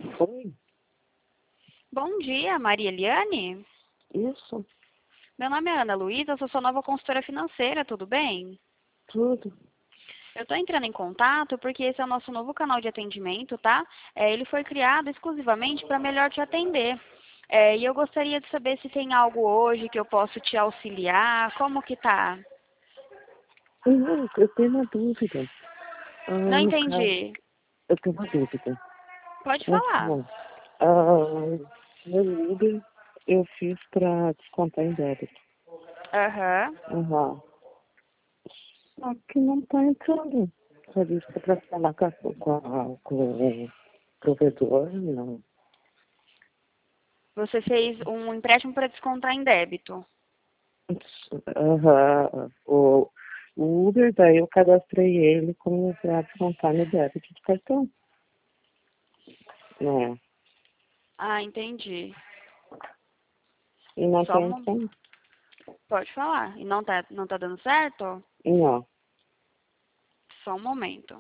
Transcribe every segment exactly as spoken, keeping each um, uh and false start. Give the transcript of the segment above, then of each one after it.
Oi, Bom dia, Maria Eliane. isso, Meu nome é Ana Luísa, eu sou sua nova consultora financeira, tudo bem? tudo. Eu estou entrando em contato porque esse é o nosso novo canal de atendimento, tá? É, ele foi criado exclusivamente para melhor te atender. É, e eu gostaria de saber se tem algo hoje que eu posso te auxiliar, como que tá? Não, eu tenho uma dúvida. Ah, Não no caso, entendi. eu tenho uma dúvida. Pode falar. Então, ah, meu Uber eu fiz para descontar em débito. Aham. Aham. Só que não está entrando. Só disse que é para falar com, a, com, a, com o provedor, não. Você fez um empréstimo para descontar em débito. Aham. O, o Uber, daí eu cadastrei ele como para descontar no débito de cartão. Né? Ah, entendi. E não Só está um... entrando. Pode falar. E não tá, não tá dando certo? Não. Só um momento.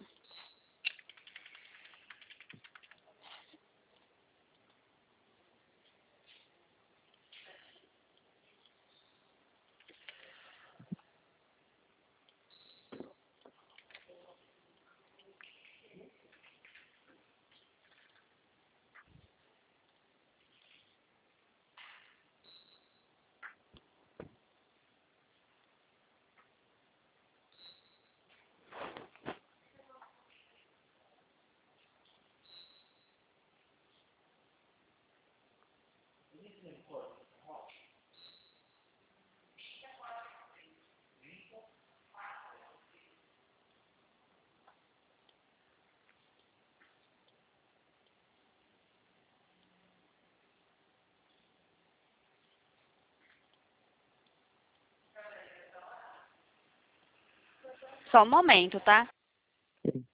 Só um momento, tá?